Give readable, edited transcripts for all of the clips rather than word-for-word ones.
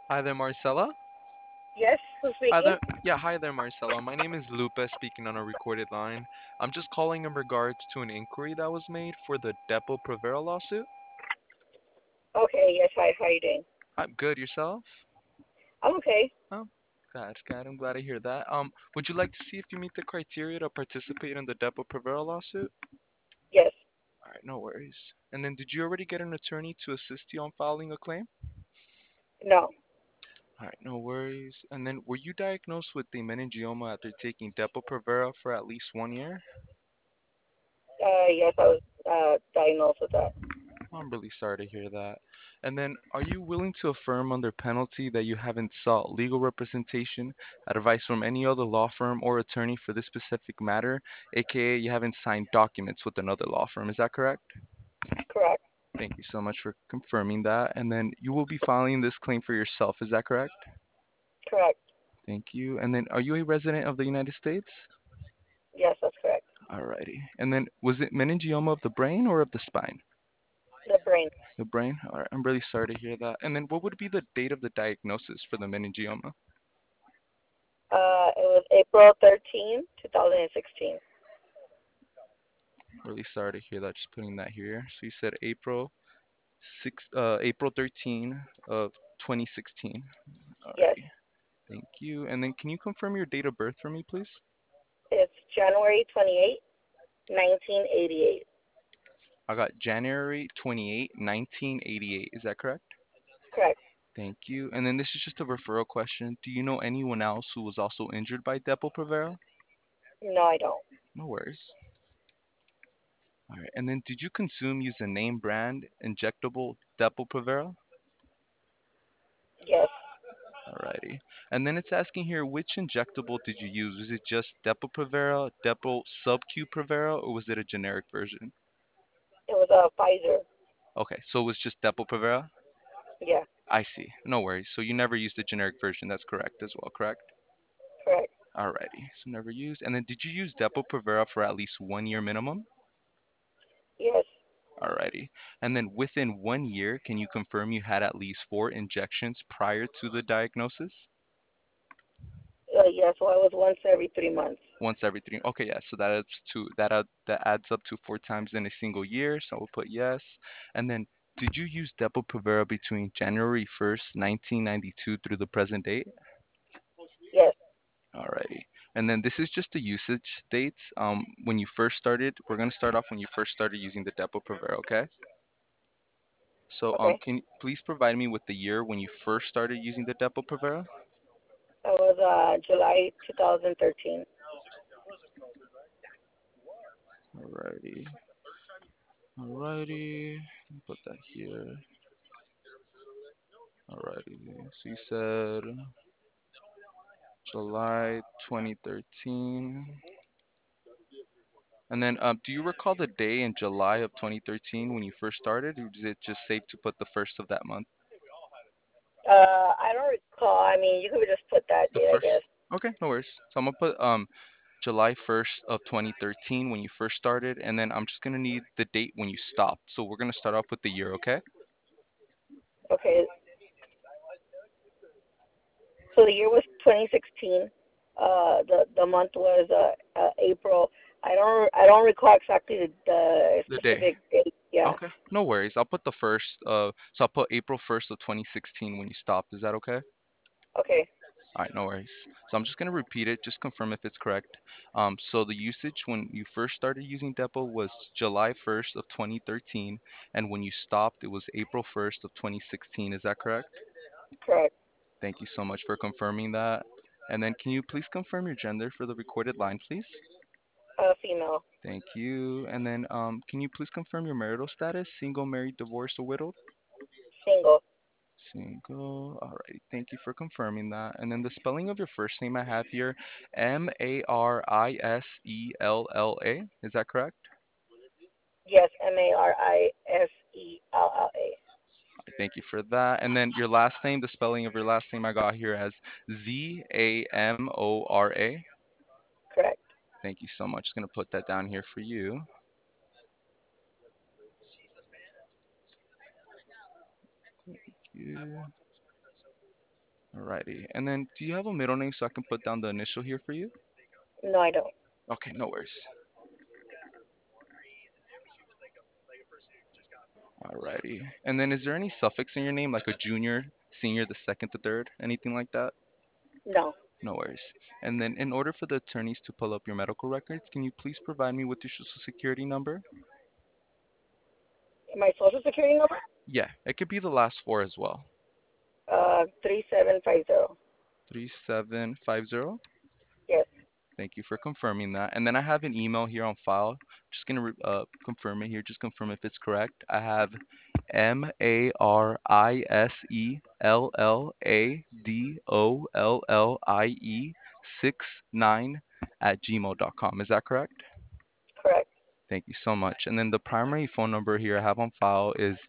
Hi there, Marcella. Yes, who's Hi speaking? there. Yeah, hi there, Marcella. My name is Lupe, speaking on a recorded line. I'm just calling in regards to an inquiry that was made for the Depo Provera lawsuit. Okay, yes, hi, how are you doing? I'm good. Yourself? I'm okay. Oh, glad. I'm glad to hear that. Would you like to see if you meet the criteria to participate in the Depo Provera lawsuit? Yes, All right, no worries. And then, did you already get an attorney to assist you on filing a claim? no. All right, no worries. And then, were you diagnosed with the meningioma after taking Depo Provera for at least 1 year? Yes, I was diagnosed with that. I'm really sorry to hear that. And then, are you willing to affirm under penalty that you haven't sought legal representation, advice from any other law firm or attorney for this specific matter, aka you haven't signed documents with another law firm? Is that correct? Correct, Thank you so much for confirming that. And then you will be filing this claim for yourself. Is that correct? correct. Thank you. And then, are you a resident of the United States? Yes, that's correct. Alrighty. And then, was it meningioma of the brain or of the spine? The brain. The brain? Alright, I'm really sorry to hear that. And then, what would be the date of the diagnosis for the meningioma? It was April 13, 2016. Really sorry to hear that. Just putting that here. So you said April 13 of 2016. Yes, Alrighty. Thank you. And then can you confirm your date of birth for me, please? it's January 28, 1988. I got January 28, 1988. Is that correct? Correct. Thank you. And then this is just a referral question. Do you know anyone else who was also injured by Depo-Provera? No, I don't. No worries. All right. And then did you consume use a name brand injectable Depo-Provera? Yes. Alrighty. And then it's asking here, which injectable did you use? Was it just Depo-Provera, Depo Sub-Q Provera, or was it a generic version? It was a Pfizer. Okay, so it was just Depo-Provera? Yeah, I see. No worries. So you never used the generic version. That's correct as well, correct? correct. Alrighty. So never used. And then did you use Depo-Provera for at least 1 year minimum? Yes. Alrighty. And then within 1 year, can you confirm you had at least 4 injections prior to the diagnosis? Yes, well, it was once every 3 months. Once every three. Okay, yeah. So that adds up to 4 times in a single year. So we'll put yes. And then, did you use Depo-Provera between January 1st, 1992 through the present date? Yes. Alrighty. And then this is just the usage dates. When you first started, we're gonna start off when you first started using the Depo-Provera. Okay. So Okay. can you please provide me with the year when you first started using the Depo-Provera? That was July 2013. Alrighty. Alrighty. Put that here. Alrighty. So you said July 2013. And then, do you recall the day in July of 2013 when you first started, or is it just safe to put the first of that month? I don't recall. I mean, you could just put that The date, I guess. first? Okay, no worries. So I'm gonna put July 1st of 2013 when you first started, and then I'm just gonna need the date when you stopped. So we're gonna start off with the year, okay? Okay. So the year was 2016. The month was April. I don't recall exactly the The day. specific date. Yeah. Okay, no worries. I'll put the first. So I'll put April 1st of 2016 when you stopped. Is that okay? Okay. All right, no worries. So I'm just going to repeat it, just confirm if it's correct. So the usage when you first started using Depo was July 1st of 2013, and when you stopped, it was April 1st of 2016. Is that correct? Correct. Thank you so much for confirming that. And then can you please confirm your gender for the recorded line, please? Female. Thank you. And then can you please confirm your marital status? Single, married, divorced, or widowed? Single. Single. Alrighty. Thank you for confirming that. And then the spelling of your first name I have here, Marisella. Is that correct? Yes. Marisella. Thank you for that. And then your last name, the spelling of your last name I got here as Zamora. Correct. Thank you so much. Just gonna put that down here for you. You. Alrighty. And then do you have a middle name so I can put down the initial here for you? No, I don't. Okay, no worries. Alrighty. And then is there any suffix in your name, like a junior, senior, the second, the third, anything like that? No. No worries. And then in order for the attorneys to pull up your medical records, can you please provide me with your social security number? My social security number? Yeah, it could be the last four as well. 3750. 3750. Yes. Thank you for confirming that. And then I have an email here on file. Just gonna confirm it here. Just confirm if it's correct. I have MARISELLADOLLIE 69 at gmail.com. Is that correct? Correct. Thank you so much. And then the primary phone number here I have on file is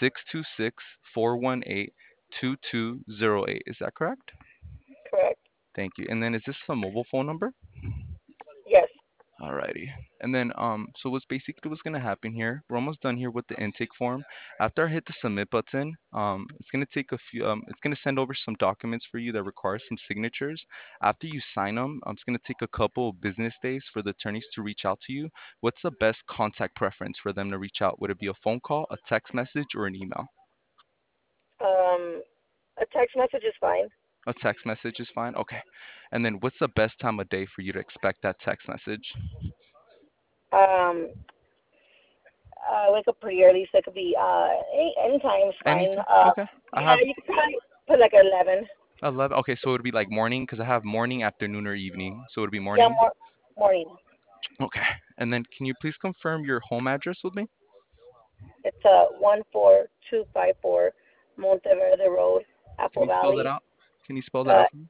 626-418-2208. Is that correct? Correct. Thank you. And then is this a mobile phone number? Yes. Alrighty. And then so what's gonna happen here, we're almost done here with the intake form. After I hit the submit button, it's gonna take a few it's gonna send over some documents for you that require some signatures. After you sign them, it's gonna take a couple of business days for the attorneys to reach out to you. What's the best contact preference for them to reach out? Would it be a phone call, a text message, or an email? Um, a text message is fine. A text message is fine. Okay. And then what's the best time of day for you to expect that text message? Um, wake up pretty early, so it could be anytime is fine. Anytime? Okay. I Yeah, have you could probably put like 11. 11. Okay, so it would be like morning because I have morning, afternoon, or evening. So it would be Yeah, morning. morning. Okay. And then can you please confirm your home address with me? It's 14254 Monteverde Road, Can Apple you spell that Valley. out? Can you spell that Uh, out for me?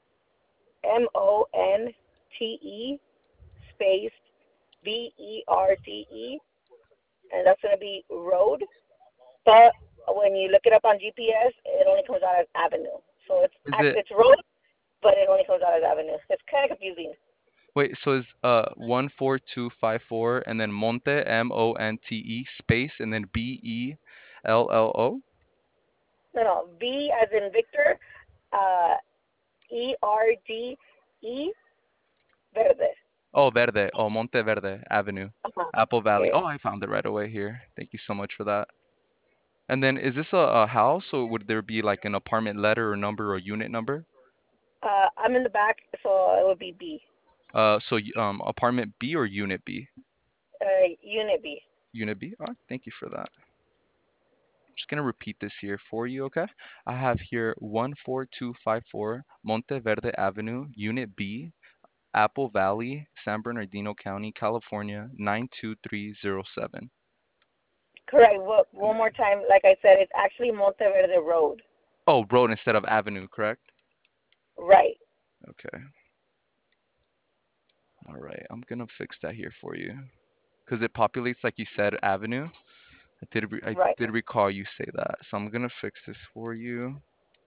Monte space Berde, and that's gonna be road. But when you look it up on GPS, it only comes out as avenue. So it's Is it it's road, but it only comes out as avenue. It's kind of confusing. wait, so is 14254 and then Monte Monte space and then Bello? No, no. V as in Victor, uh, Erde, verde. Oh, Verde. Oh, Monte Verde Avenue. Uh-huh. Apple Valley. Yeah. Oh, I found it right away here. Thank you so much for that. And then is this a house or would there be like an apartment letter or number or unit number? I'm in the back, so it would be B. Apartment B or unit B? Unit B. Unit B. All right, thank you for that. Just gonna repeat this here for you, okay? I have here 14254 Monteverde Avenue, Unit B, Apple Valley, San Bernardino County, California 92307. Correct. One more time. Like I said, it's actually Monteverde Road. Oh, road instead of avenue, correct? Right. Okay. All right, I'm gonna fix that here for you because it populates like you said avenue. I Right. did recall you say that, so I'm gonna fix this for you.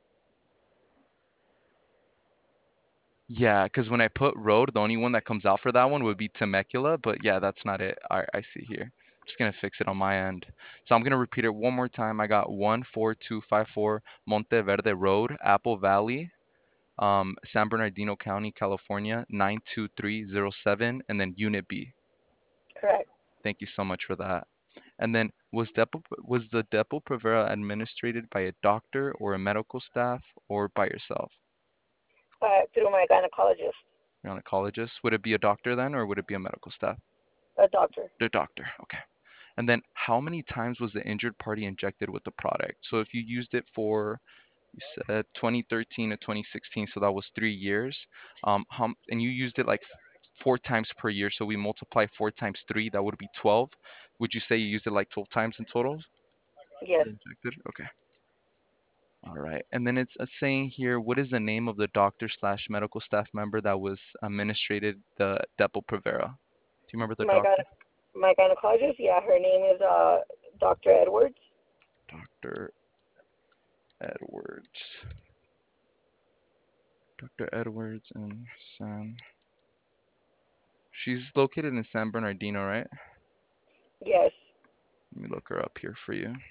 Yeah, because when I put road, the only one that comes out for that one would be Temecula, but yeah, that's not it. All right, I see here. Just gonna fix it on my end. So I'm gonna repeat it one more time. I got 14254 Monteverde Road, Apple Valley, San Bernardino County, California 92307, and then Unit B. Correct. Thank you so much for that. And then was the Depo-Provera administered by a doctor or a medical staff or by yourself? Through my gynecologist, You're an oncologist. Would it be a doctor then, or would it be a medical staff? a doctor. The doctor. Okay. And then how many times was the injured party injected with the product? So if you used it for, you said 2013 to 2016, so that was 3 years. And you used it like four times per year. So we multiply 4 times three, that would be 12. Would you say you used it like 12 times in total? Yes. Injected? Okay. All right. And then it's saying here, what is the name of the doctor slash medical staff member that was administered the Depo-Provera? Do you remember the My doctor? my gynecologist. Yeah, her name is Dr. Edwards. Dr. Edwards. Dr. Edwards and San. She's located in San Bernardino, right? Yes. Let me look her up here for you.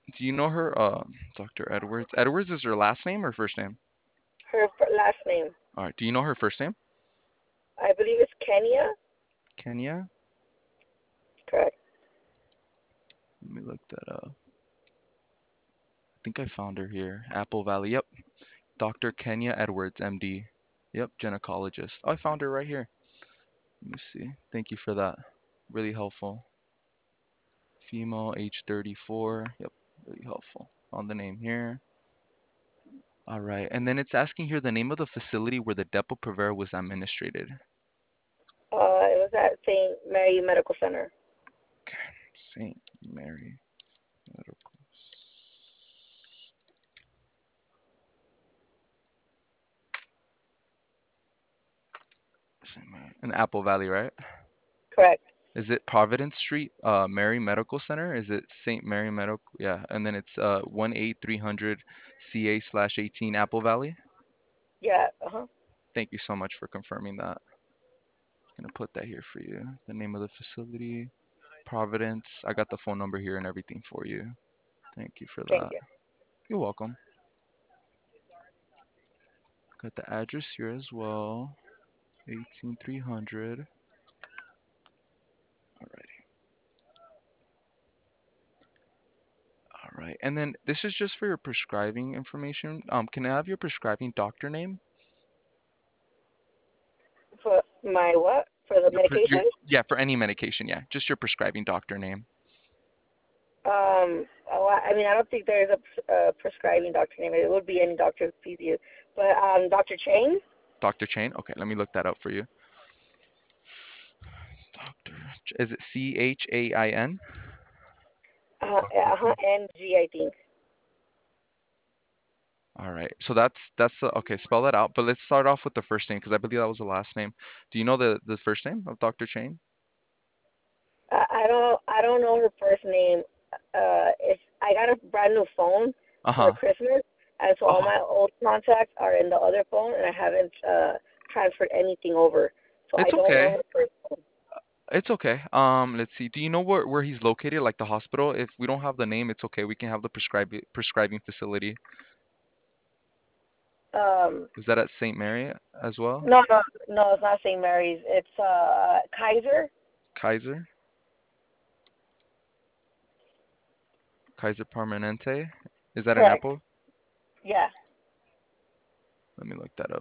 Do you know her, Dr. Edwards? Edwards is her last name or first name? Her last name, All right. Do you know her first name? I believe it's Kenya. Kenya? Correct. Let me look that up. I think I found her here. Apple Valley. Yep. Dr. Kenya Edwards, MD. Yep, gynecologist. Oh, I found her right here. Let me see. Thank you for that. Really helpful. Female, age 34. Yep, really helpful. Found the name here. All right. And then it's asking here the name of the facility where the Depo-Provera was administered. It was at St. Mary Medical Center. Okay. St. Mary Medical. St. Mary. In Apple Valley, right? Correct. Is it Providence Street, Mary Medical Center? Is it St. Mary Medical? Yeah. And then it's 18300 CA/18 Apple Valley. Yeah. Uh huh. Thank you so much for confirming that. Gonna put that here for you. The name of the facility, Providence. I got the phone number here and everything for you. Thank you for Thank that. you. You're welcome. Got the address here as well. 18300. Alrighty. All right. And then this is just for your prescribing information. Can I have your prescribing doctor name? For my what? For the medication? Yeah, for any medication. Yeah, just your prescribing doctor name. I mean, I don't think there is a prescribing doctor name. It would be any doctor who sees you. But Dr. Chang? Dr. Chain. Okay, let me look that up for you. Doctor. Is it CHAIN? NG, I think. All right. So that's okay. Spell that out. But let's start off with the first name because I believe that was the last name. Do you know the first name of Dr. Chain? I don't know her first name. It's I got a brand new phone for Uh-huh. Christmas, and so all Uh-huh. my old contacts are in the other phone, and I haven't transferred anything over, so I It's don't know okay. her first name. It's okay. Let's see. Do you know where he's located, like the hospital? If we don't have the name, it's okay. We can have the prescribing facility. Um, Is that at St. Mary as well? no, no, no, it's not St. Mary's. It's Kaiser. Kaiser? Kaiser Permanente? Is that an Correct. apple? Yeah. Let me look that up.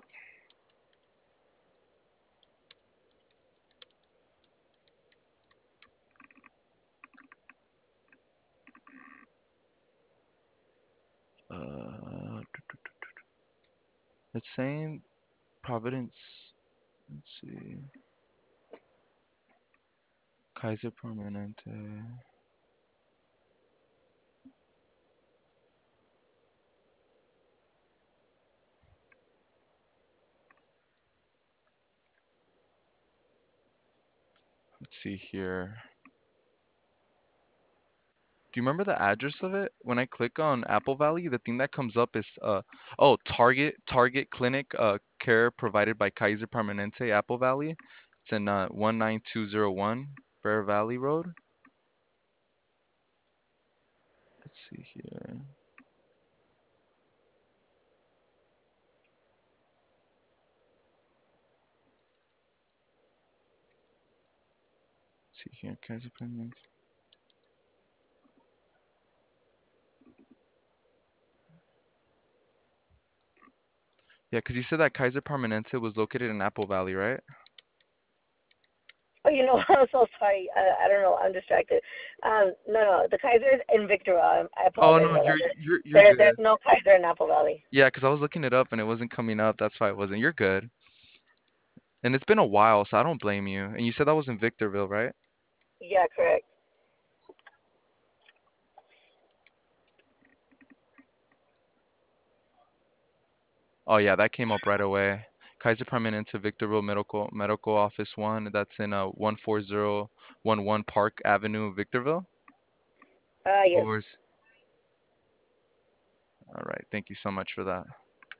It's saying Providence. Let's see. Kaiser Permanente. Let's see here. Do you remember the address of it? When I click on Apple Valley, the thing that comes up is oh, Target Clinic care provided by Kaiser Permanente Apple Valley. It's in 19201 Bear Valley Road. Let's see here. Let's see here, Kaiser Permanente. Yeah, because you said that Kaiser Permanente was located in Apple Valley, right? Oh, I'm so sorry. I don't know. I'm distracted. No, no. The Kaiser is in Victorville. I Oh apologize no, about that. you're There's good. no Kaiser in Apple Valley. Yeah, because I was looking it up and it wasn't coming up. That's why it wasn't. You're good. And it's been a while, so I don't blame you. And you said that was in Victorville, right? Yeah, correct. Oh yeah, that came up right away. Kaiser Permanente Victorville Medical Office 1. That's in 14011 Park Avenue, Victorville. Yes. Or all right. Thank you so much for that.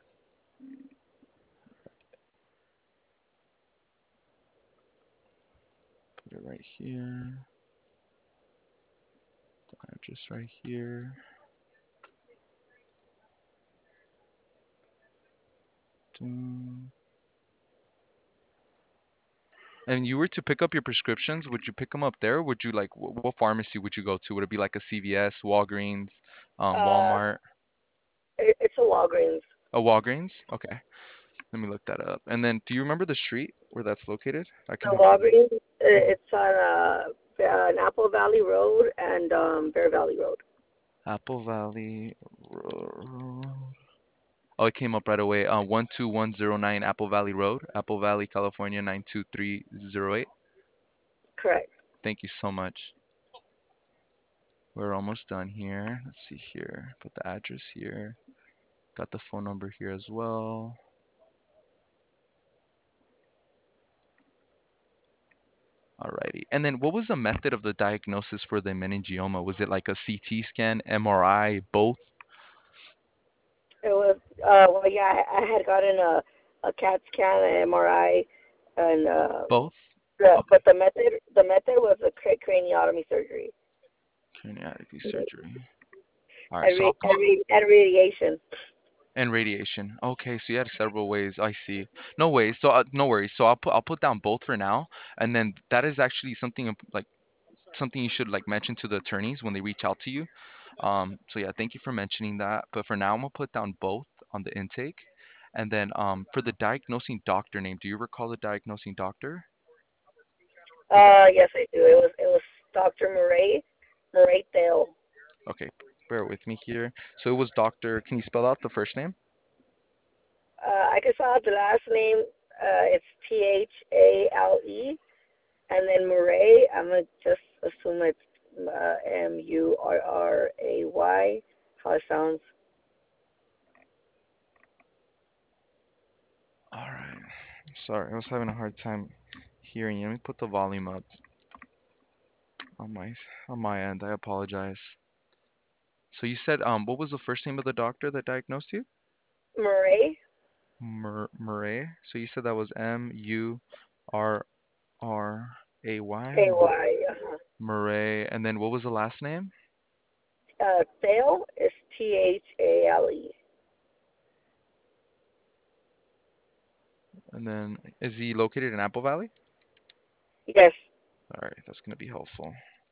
Put it right here. The address right here. Dun. And you were to pick up your prescriptions, would you pick them up there? Would you like what pharmacy would you go to? Would it be like a CVS, Walgreens, Uh, Walmart? it's a Walgreens. A Walgreens? Okay, let me look that up. And then, do you remember the street where that's located? I can The help you. Walgreens, Mhm. it's on Apple Valley Road and Bear Valley Road. Apple Valley Road. Oh, it came up right away. 12109 Apple Valley Road, Apple Valley, California 92308. Correct. Thank you so much. We're almost done here. Let's see here. Put the address here. Got the phone number here as well. Alrighty. And then what was the method of the diagnosis for the meningioma? Was it like a CT scan, MRI, both? It was well, yeah, I had gotten a CAT scan, an MRI, and Both? but Okay. the method was a craniotomy surgery Craniotomy and, surgery. All right. So and radiation. and radiation. Okay, so you had several ways. I see. No ways. So no worries. So I'll put down both for now, and then that is actually something like something you should like mention to the attorneys when they reach out to you. So yeah, thank you for mentioning that. But for now, I'm gonna put down both on the intake, and then for the diagnosing doctor name, do you recall the diagnosing doctor? The doc- Yes, I do. It was Dr. Murray Thale. okay, bear with me here. So it was Doctor. Can you spell out the first name? I can spell out the last name. It's Thale, and then Murray. I'm gonna just assume it's Murray. How it sounds. All right. Sorry, I was having a hard time hearing you. Let me put the volume up on my end. I apologize. So you said what was the first name of the doctor that diagnosed you? Murray. Murray. So you said that was Murray. Ay. Murray. And then what was the last name? Thale is Thale. And then is he located in Apple Valley? Yes, All right, that's gonna be helpful.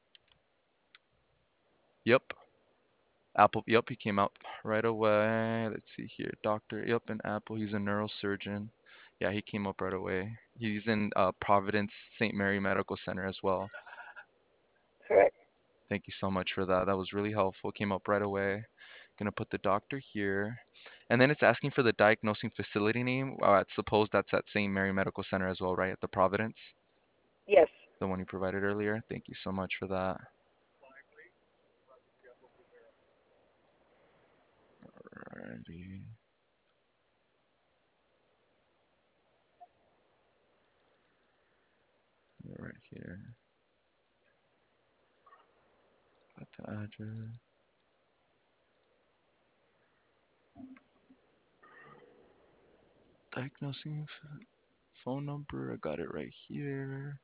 Yep. Apple. Yep, he came out right away. Let's see here. Doctor. Yep, in Apple. He's a neurosurgeon. Yeah, he came up right away. He's in Providence St. Mary Medical Center as well. correct. Thank you so much for that. That was really helpful. Came up right away. Gonna put the doctor here. And then it's asking for the diagnosing facility name. Suppose that's at St. Mary Medical Center as well, right? At the Providence, Yes, the one you provided earlier. Thank you so much for that. Alrighty. Right here. Got the address. Diagnosing phone number. I got it right here.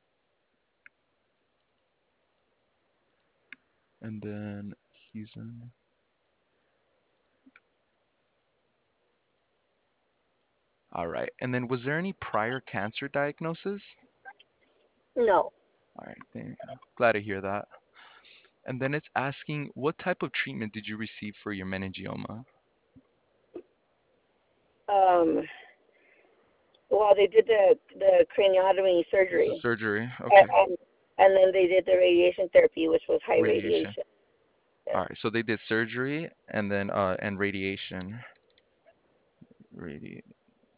And then he's in. All right. And then was there any prior cancer diagnosis? no. All right. Glad to hear that. And then it's asking what type of treatment did you receive for your meningioma? Um, well, they did the craniotomy It's a surgery, surgery. and, Okay. and and then they did the radiation therapy, which was high Radiation. radiation. Yes, All right. So they did surgery and then and radiation. Radiation.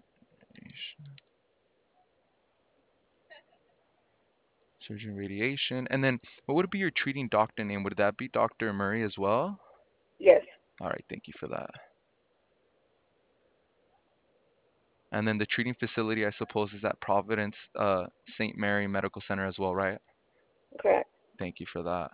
Surgery and radiation. And then what would be your treating doctor name? Would that be Dr. Murray as well? yes, All right. Thank you for that. And then the treating facility, I suppose, is at Providence St. Mary Medical Center as well, right? correct. Thank you for that.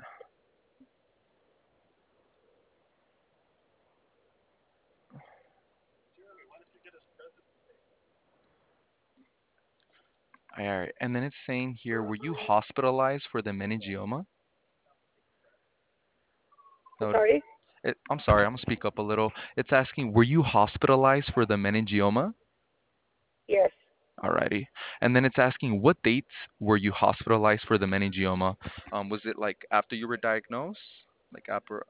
All right. And then it's saying here, were you hospitalized for the meningioma? I'm That would, sorry. I'm sorry, I'm gonna speak up a little. It's asking, were you hospitalized for the meningioma? Alrighty. And then it's asking what dates were you hospitalized for the meningioma? Was it like after you were diagnosed? Like after?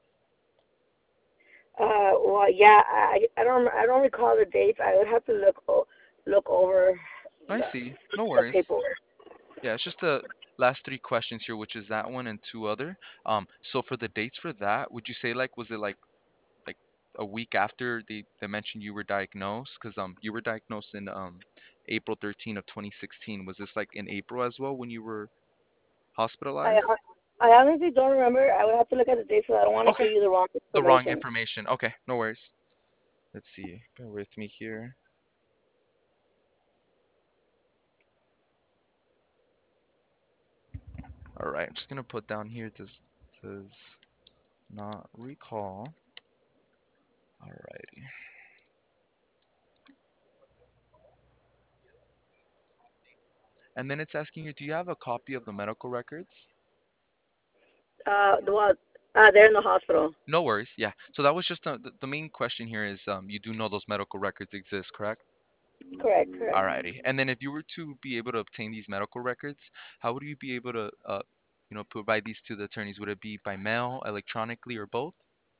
Well, yeah, I don't recall the dates. I would have to look over I the see. No the worries. paperwork. Yeah, it's just the last three questions here, which is that one and two other. So for the dates for that, would you say like was it like a week after they mentioned you were diagnosed? Because you were diagnosed in April 13 of 2016. Was this like in April as well when you were I hospitalized? I honestly don't remember. I would have to look at the dates, so I don't want to Okay. give you the wrong The wrong information. information. Okay, no worries. Let's see. Bear with me here. All right, I'm just gonna put down here does not recall. All righty. And then it's asking you, do you have a copy of the medical records? Well, they're in the hospital. No worries. Yeah. So that was just the main question here is you do know those medical records exist, correct? Correct, correct. Alrighty. And then if you were to be able to obtain these medical records, how would you be able to provide these to the attorneys? Would it be by mail, electronically, or both?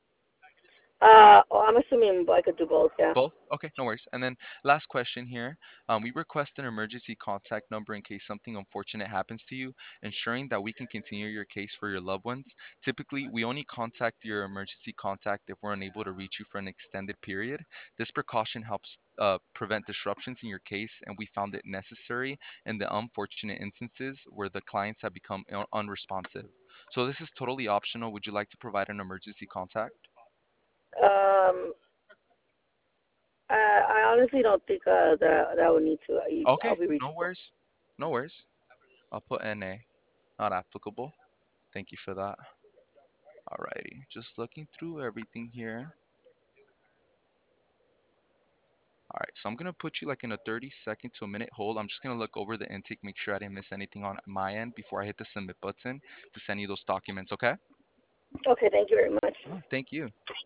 I'm assuming I could do both. Yeah. Both? Okay, no worries. And then last question here. We request an emergency contact number in case something unfortunate happens to you, ensuring that we can continue your case for your loved ones. Typically, we only contact your emergency contact if we're unable to reach you for an extended period. This precaution helps prevent disruptions in your case, and we found it necessary in the unfortunate instances where the clients have become unresponsive. So this is totally optional. Would you like to provide an emergency contact? Um, I honestly don't think that would need to. I'll Okay, be no reachable. worries. No worries. I'll put NA, not applicable. Thank you for that. Alrighty, just looking through everything here. Alright, so I'm gonna put you like in a 30-second to a minute hold. I'm just gonna look over the intake, make sure I didn't miss anything on my end before I hit the submit button to send you those documents, okay? Okay, thank you very much. Oh, thank you.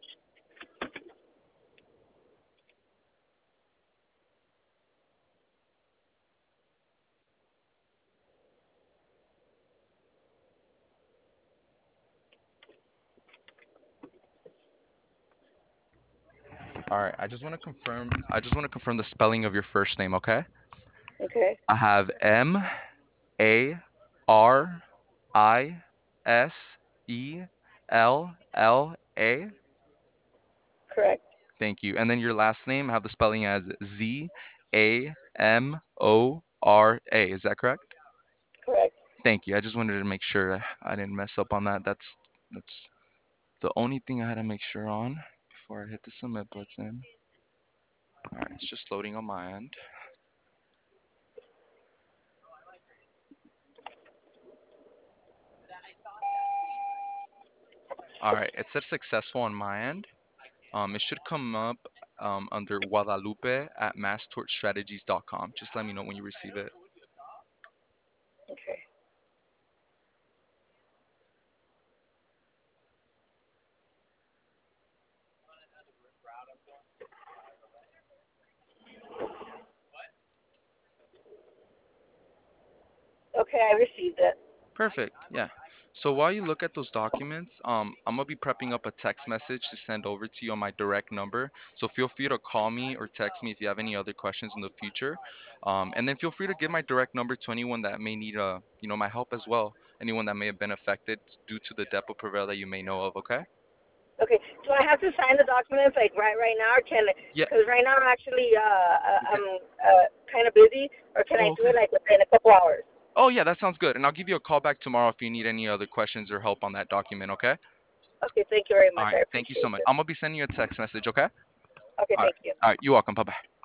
Alright, I just wanna confirm the spelling of your first name, okay? Okay, I have Marrisella. correct, Thank you. And then your last name, I have the spelling as Zamora. Is that correct? correct. Thank you. I just wanted to make sure I didn't mess up on that. That's the only thing I had to make sure on before I hit the submit button. All right, it's just loading on my end. All right, it said successful on my end. It should come up under Guadalupe at masstorchstrategies.com. Just let me know when you receive it. Okay. Okay, I received it. Perfect. Yeah. So while you look at those documents, I'm gonna be prepping up a text message to send over to you on my direct number. So feel free to call me or text me if you have any other questions in the future. And then feel free to give my direct number to anyone that may need my help as well. Anyone that may have been affected due to the Depo Prevail that you may know of. Okay. Okay. Do I have to sign the documents like right now, or can? Yeah. Because right now I'm actually You can. I'm kind of busy, or can I Oh, do okay. it like within a couple hours? Oh, yeah, that sounds good. And I'll give you a call back tomorrow if you need any other questions or help on that document. Okay. Okay, thank you very All much. right. I Thank you appreciate so much. it. I'm gonna be sending you a text message. Okay. Okay, All right. thank you. All right. You're welcome. Bye bye.